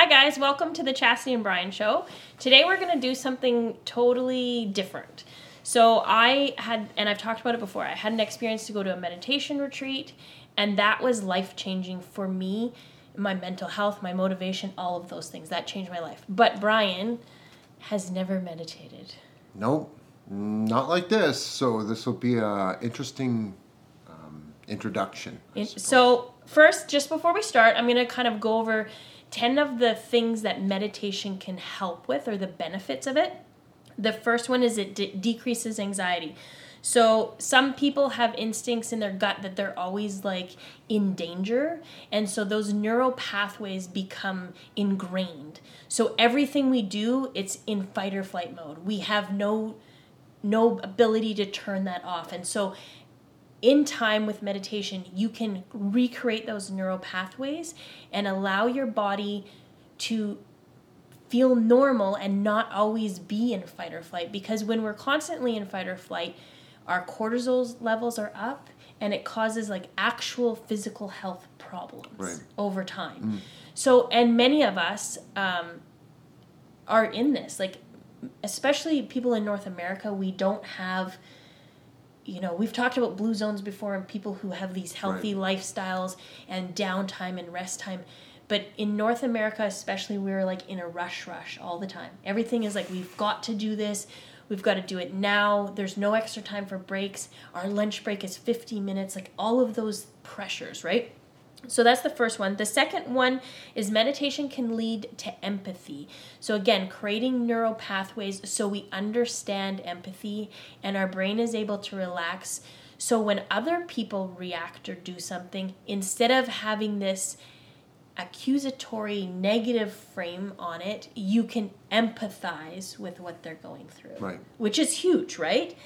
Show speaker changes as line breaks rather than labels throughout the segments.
Hi guys, welcome to the Chastity and Brian Show. Today we're going to do something totally different. So I had, and I've talked about it before, I had an experience to go to a meditation retreat, and that was life-changing for me, my mental health, my motivation, all of those things. That changed my life. But Brian has never meditated.
Nope, not like this. So this will be a interesting introduction.
So first, just before we start, I'm going to kind of go over 10 of the things that meditation can help with, or the benefits of it. The first one is it decreases anxiety. So some people have instincts in their gut that they're always like in danger. And so those neural pathways become ingrained. So everything we do, it's in fight or flight mode. We have no ability to turn that off. And so in time with meditation, you can recreate those neural pathways and allow your body to feel normal and not always be in fight or flight. Because when we're constantly in fight or flight, our cortisol levels are up and it causes like actual physical health problems over time. So, and many of us are in this, like especially people in North America, we don't have, you know, we've talked about blue zones before and people who have these healthy lifestyles and downtime and rest time. But in North America especially, we're like in a rush all the time. Everything is like, we've got to do this. We've got to do it now. There's no extra time for breaks. Our lunch break is 50 minutes. Like all of those pressures, right? So that's the first one. The second one is meditation can lead to empathy. So again, creating neural pathways so we understand empathy and our brain is able to relax. So when other people react or do something, instead of having this accusatory negative frame on it, you can empathize with what they're going through.
Right.
Which is huge, right?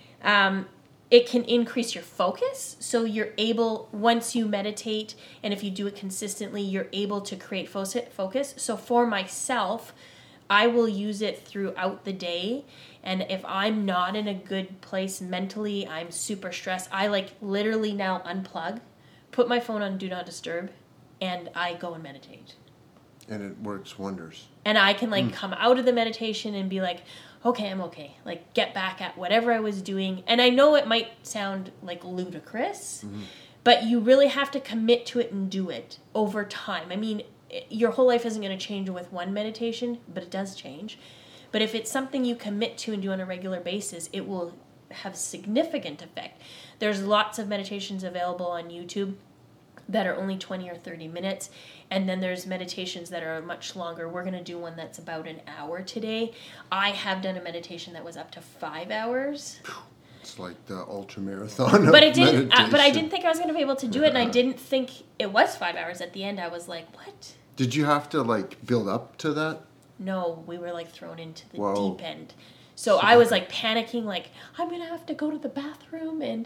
It can increase your focus. So you're able, once you meditate, and if you do it consistently, you're able to create focus. So for myself, I will use it throughout the day. And if I'm not in a good place mentally, I'm super stressed, I like literally now unplug, put my phone on Do Not Disturb, and I go and meditate.
And it works wonders.
And I can like come out of the meditation and be like, okay, I'm okay. Like get back at whatever I was doing. And I know it might sound like ludicrous, but you really have to commit to it and do it over time. I mean, your whole life isn't going to change with one meditation, but it does change. But if it's something you commit to and do on a regular basis, it will have significant effect. There's lots of meditations available on YouTube that are only 20 or 30 minutes. And then there's meditations that are much longer. We're going to do one that's about an hour today. I have done a meditation that was up to 5 hours.
It's like the ultra marathon of
but I didn't think I was going to be able to do it. And I didn't think it was 5 hours. At the end, I was like, what?
Did you have to like build up to that?
No, we were like thrown into the deep end. So I was like panicking, like, I'm going to have to go to the bathroom. And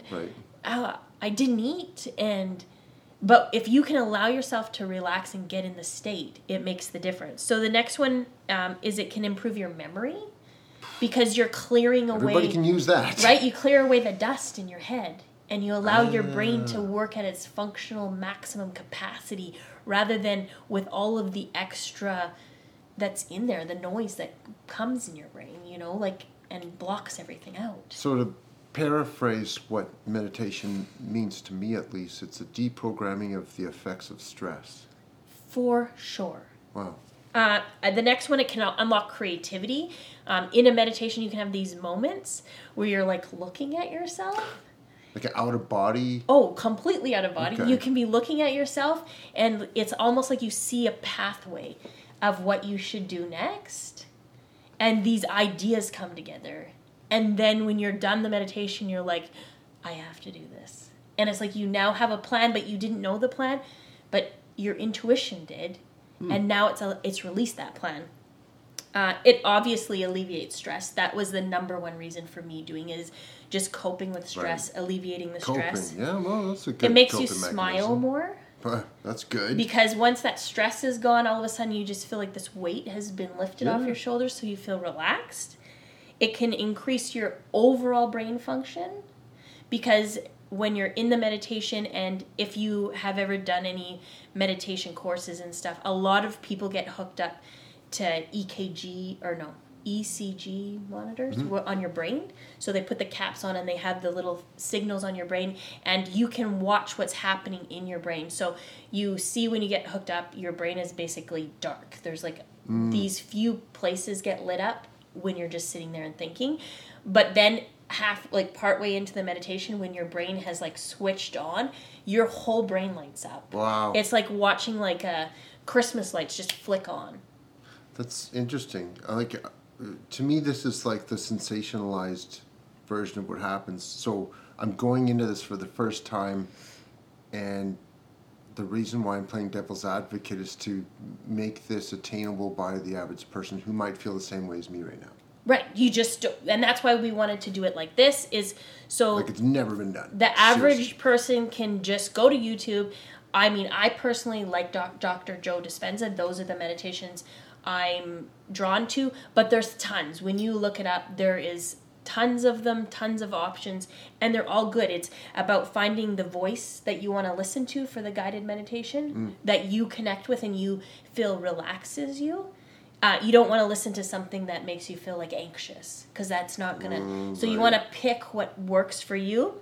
I didn't eat. But if you can allow yourself to relax and get in the state, it makes the difference. So the next one is it can improve your memory because you're clearing away.
Everybody can use that.
Right? You clear away the dust in your head and you allow your brain to work at its functional maximum capacity rather than with all of the extra that's in there, the noise that comes in your brain, you know, like, and blocks everything out.
So to paraphrase what meditation means to me, at least, it's a deprogramming of the effects of stress.
For sure.
Wow.
The next one, it can unlock creativity. In a meditation, you can have these moments where you're like looking at yourself.
Like an out of body?
Oh, completely out of body.
Okay.
You can be looking at yourself and it's almost like you see a pathway of what you should do next. And these ideas come together. And then when you're done the meditation, you're like, I have to do this. And it's like you now have a plan, but you didn't know the plan, but your intuition did. And now it's released that plan. It obviously alleviates stress. That was the number one reason for me doing it, is just coping with stress, alleviating the stress.
Yeah, well, that's a good
It makes you
coping
smile
mechanism.
more.
That's good.
Because once that stress is gone, all of a sudden you just feel like this weight has been lifted off your shoulders, so you feel relaxed. It can increase your overall brain function because when you're in the meditation, and if you have ever done any meditation courses and stuff, a lot of people get hooked up to ECG monitors on your brain. So they put the caps on and they have the little signals on your brain, and you can watch what's happening in your brain. So you see when you get hooked up, your brain is basically dark. There's like these few places get lit up when you're just sitting there and thinking. But then partway into the meditation, when your brain has like switched on, your whole brain lights up.
Wow.
It's like watching like a Christmas lights just flick on.
That's interesting. To me, this is like the sensationalized version of what happens. So I'm going into this for the first time, and the reason why I'm playing devil's advocate is to make this attainable by the average person who might feel the same way as me right now.
Right. You just don't, and that's why we wanted to do it like this, is so
like it's never been done.
The average person can just go to YouTube. I mean, I personally like Dr. Joe Dispenza. Those are the meditations I'm drawn to, but there's tons. When you look it up, there is tons of them, tons of options, and they're all good. It's about finding the voice that you want to listen to for the guided meditation that you connect with and you feel relaxes you. You don't want to listen to something that makes you feel like anxious, because that's not gonna. So you want to pick what works for you.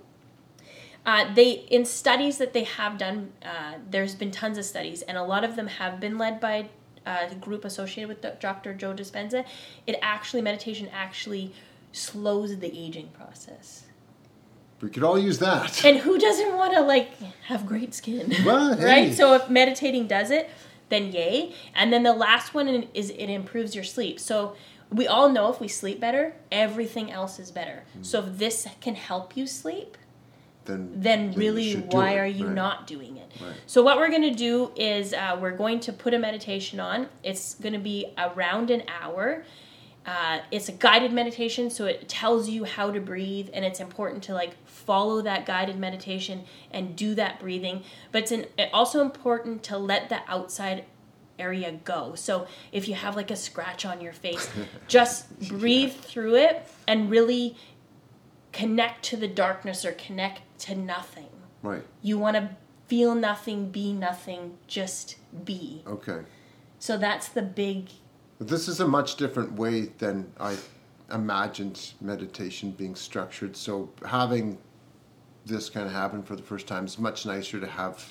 In studies that they have done, there's been tons of studies, and a lot of them have been led by the group associated with Dr. Joe Dispenza. Meditation actually slows the aging process.
We could all use that.
And who doesn't want to have great skin?
Well, hey.
Right? So if meditating does it, then yay. And then the last one is it improves your sleep. So we all know if we sleep better, everything else is better. So if this can help you sleep, then really why are you not doing it?
Right.
So what we're going to do is we're going to put a meditation on. It's going to be around an hour. It's a guided meditation, so it tells you how to breathe, and it's important to follow that guided meditation and do that breathing. But it's also important to let the outside area go. So if you have a scratch on your face, just breathe through it and really connect to the darkness or connect to nothing.
Right.
You want to feel nothing, be nothing, just be.
Okay.
So that's the big...
This is a much different way than I imagined meditation being structured. So having this kind of happen for the first time is much nicer to have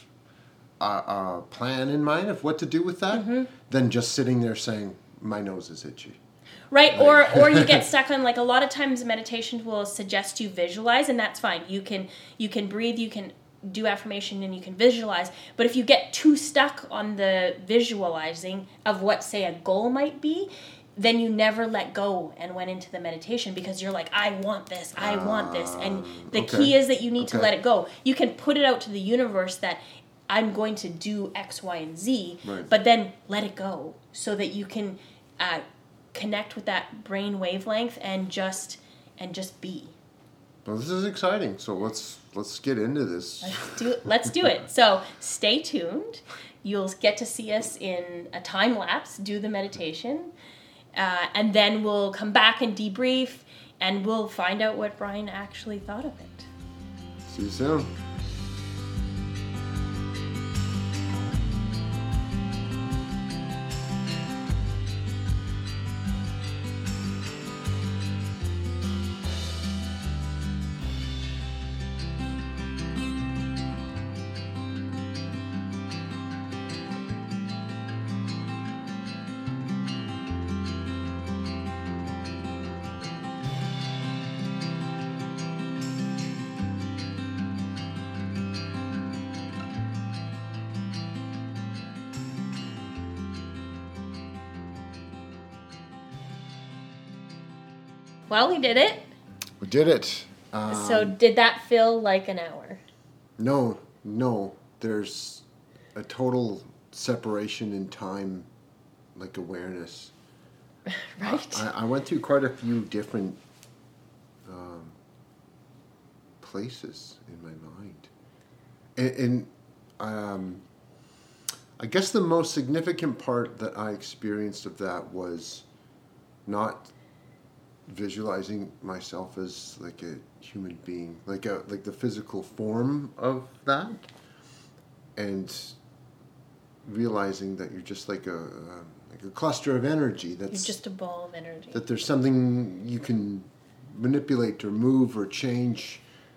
a plan in mind of what to do with that than just sitting there saying, my nose is itchy.
Right, or you get stuck on a lot of times meditation will suggest you visualize, and that's fine. You can breathe, you can do affirmation, and you can visualize. But if you get too stuck on the visualizing of what, say, a goal might be, then you never let go and went into the meditation because you're like, I want this, I want this. And the key is that you need to let it go. You can put it out to the universe that I'm going to do X, Y, and Z, but then let it go so that you can connect with that brain wavelength and just be.
Well, this is exciting. So let's get into this.
Let's do it. So stay tuned. You'll get to see us in a time lapse do the meditation, and then we'll come back and debrief, and we'll find out what Brian actually thought of it.
See you soon.
Well, we did it.
We did it.
So did that feel like an hour?
No. There's a total separation in time, awareness.
Right.
I went through quite a few different places in my mind. And I guess the most significant part that I experienced of that was not visualizing myself as like a human being, like the physical form of that, and realizing that you're just like a cluster of energy. That's
You're just a ball of energy.
that there's something you can manipulate or move or change.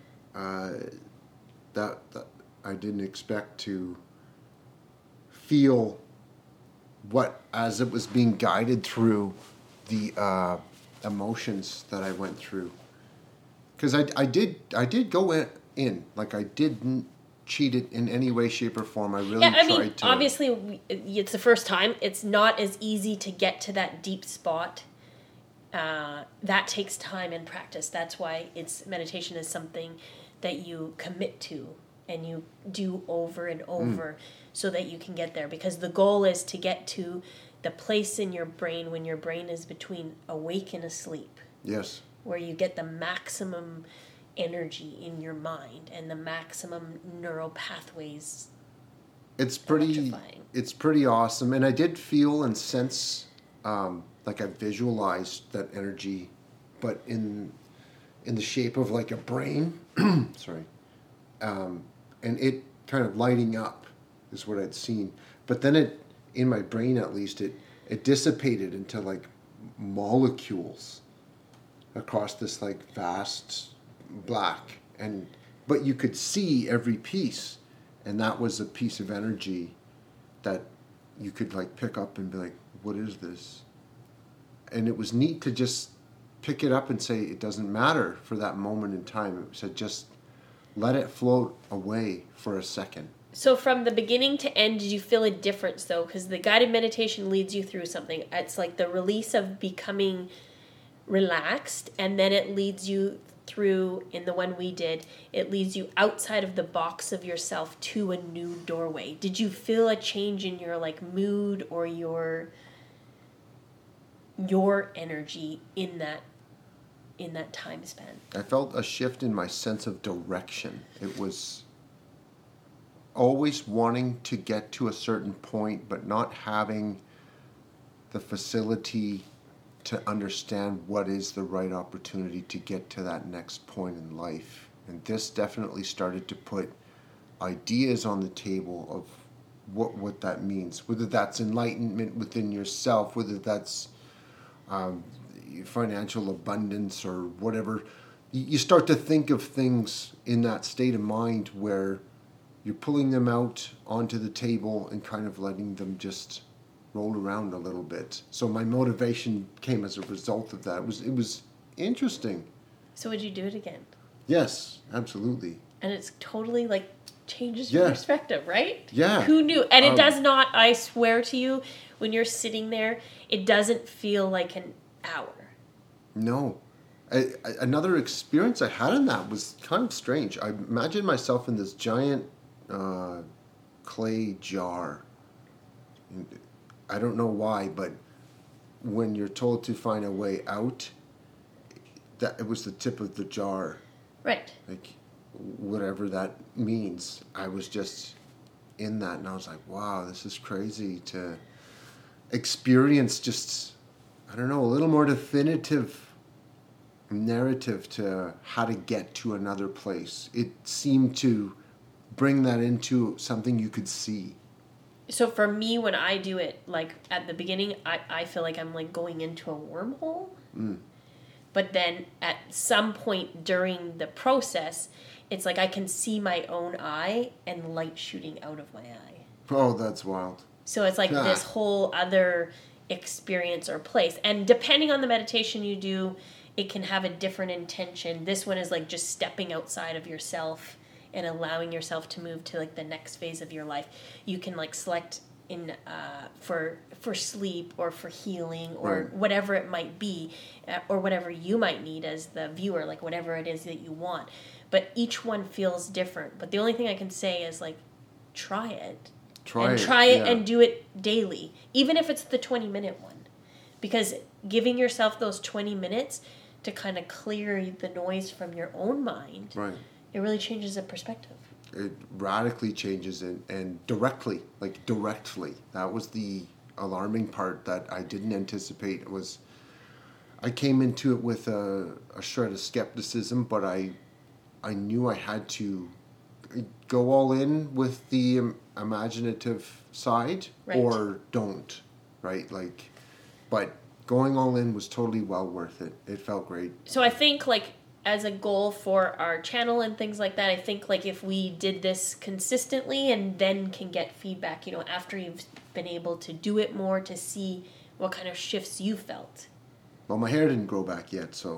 That I didn't expect to feel what as it was being guided through the emotions that I went through. Because I did go in like I didn't cheat it in any way, shape, or form. I really tried to.
Obviously, it's the first time. It's not as easy to get to that deep spot. That takes time and practice. That's why meditation is something that you commit to and you do over and over so that you can get there. Because the goal is to get to the place in your brain when your brain is between awake and asleep.
Yes.
Where you get the maximum energy in your mind and the maximum neural pathways.
It's pretty awesome. And I did feel and sense like I visualized that energy, but in the shape of like a brain. Sorry. And it kind of lighting up is what I'd seen. But then in my brain at least, it dissipated into like molecules across this like vast black, but you could see every piece, and that was a piece of energy that you could like pick up and be like, what is this? And it was neat to just pick it up and say it doesn't matter for that moment in time. It said just let it float away for a second.
So from the beginning to end, did you feel a difference though? Because the guided meditation leads you through something. It's like the release of becoming relaxed, and then it leads you through, in the one we did, it leads you outside of the box of yourself to a new doorway. Did you feel a change in your like mood or your energy in that time span?
I felt a shift in my sense of direction. It was always wanting to get to a certain point, but not having the facility to understand what is the right opportunity to get to that next point in life. And this definitely started to put ideas on the table of what that means, whether that's enlightenment within yourself, whether that's financial abundance or whatever. You start to think of things in that state of mind where you're pulling them out onto the table and kind of letting them just roll around a little bit. So my motivation came as a result of that. It was interesting.
So would you do it again?
Yes, absolutely.
And it's totally like changes your perspective, right?
Yeah.
Who knew? And it does not, I swear to you, when you're sitting there, it doesn't feel like an hour. No.
Another experience I had in that was kind of strange. I imagined myself in this giant clay jar. I don't know why, but when you're told to find a way out, that it was the tip of the jar.
Right.
Like, whatever that means. I was just in that, and I was like, wow, this is crazy to experience just, I don't know, a little more definitive narrative to how to get to another place. It seemed to bring that into something you could see.
So for me, when I do it, like at the beginning, I feel like I'm like going into a wormhole. But then at some point during the process, it's like I can see my own eye and light shooting out of my eye.
Oh, that's wild.
So it's like this whole other experience or place. And depending on the meditation you do, it can have a different intention. This one is like just stepping outside of yourself and allowing yourself to move to like the next phase of your life. You can like select in for sleep or for healing or whatever it might be, or whatever you might need as the viewer, like whatever it is that you want. But each one feels different. But the only thing I can say is like try it. Try it and do it daily, even if it's the 20-minute one. Because giving yourself those 20 minutes to kind of clear the noise from your own mind, it really changes the perspective.
It radically changes and directly. That was the alarming part that I didn't anticipate. It was I came into it with a shred of skepticism, but I knew I had to go all in with the imaginative side,
Right.
or don't, right? Like, but going all in was totally well worth it. It felt great.
So I think, like, as a goal for our channel and things like that, I think, like, if we did this consistently and then can get feedback, after you've been able to do it more, to see what kind of shifts you felt.
Well, my hair didn't grow back yet, so.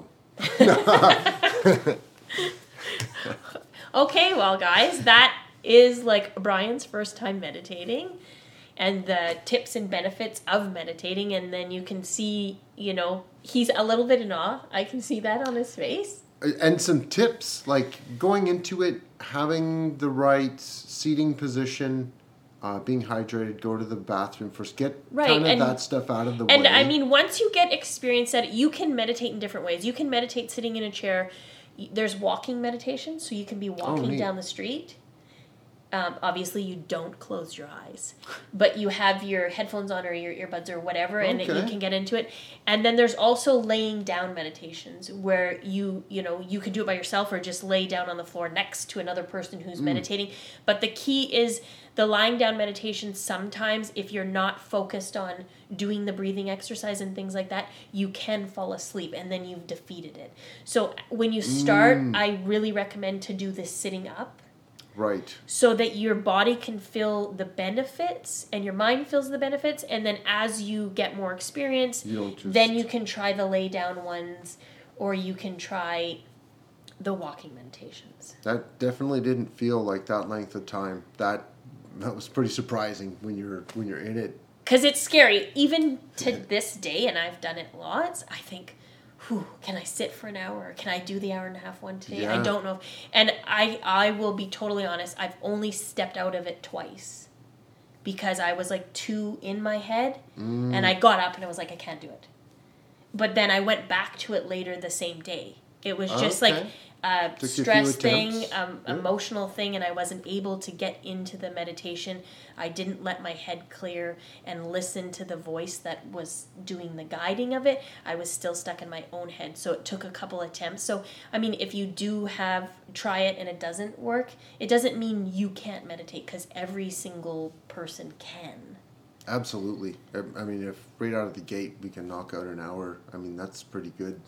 Okay, well, guys, that is, like, Brian's first time meditating and the tips and benefits of meditating. And then you can see, he's a little bit in awe. I can see that on his face.
And some tips, like going into it, having the right seating position, being hydrated, go to the bathroom first, get kind of that stuff out of the way.
And I mean, once you get experience at it, you can meditate in different ways. You can meditate sitting in a chair. There's walking meditation, so you can be walking down the street. Obviously, you don't close your eyes, but you have your headphones on or your earbuds or whatever, and you can get into it. And then there's also laying down meditations where you can do it by yourself or just lay down on the floor next to another person who's meditating. But the key is the lying down meditation. Sometimes if you're not focused on doing the breathing exercise and things like that, you can fall asleep and then you've defeated it. So when you start, I really recommend to do this sitting up.
Right.
So that your body can feel the benefits and your mind feels the benefits. And then as you get more experience, then you can try the lay down ones, or you can try the walking meditations.
That definitely didn't feel like that length of time. That was pretty surprising when you're in it.
Because it's scary. Even to this day, and I've done it lots, I think, can I sit for an hour? Can I do the hour and a half one today?
Yeah.
I don't know. And I will be totally honest, I've only stepped out of it twice because I was like too in my head, and I got up and I was like, I can't do it. But then I went back to it later the same day. It was just like a stress thing, emotional thing, and I wasn't able to get into the meditation. I didn't let my head clear and listen to the voice that was doing the guiding of it. I was still stuck in my own head, so it took a couple attempts. So, I mean, if you do try it and it doesn't work, it doesn't mean you can't meditate, because every single person can.
Absolutely. I mean, if right out of the gate we can knock out an hour, I mean, that's pretty good.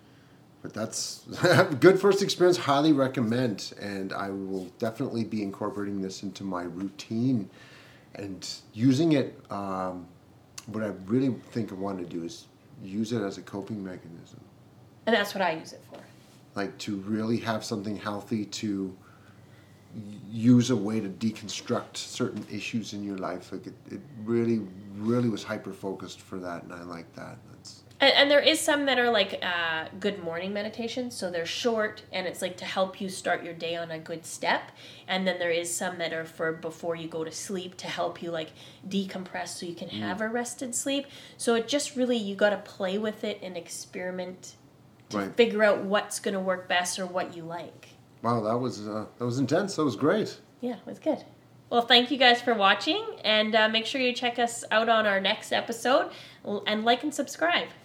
But that's a good first experience. Highly recommend. And I will definitely be incorporating this into my routine and using it. What I really think I want to do is use it as a coping mechanism.
And that's what I use it for.
Like, to really have something healthy, to use a way to deconstruct certain issues in your life. Like, it really, really was hyper-focused for that, and I like that.
And there is some that are like good morning meditations, so they're short, and it's like to help you start your day on a good step. And then there is some that are for before you go to sleep, to help you like decompress so you can have a rested sleep. So it just really, you got to play with it and experiment to figure out what's going to work best or what you like.
Wow, that was intense. That was great.
Yeah, it was good. Well, thank you guys for watching, and make sure you check us out on our next episode and like and subscribe.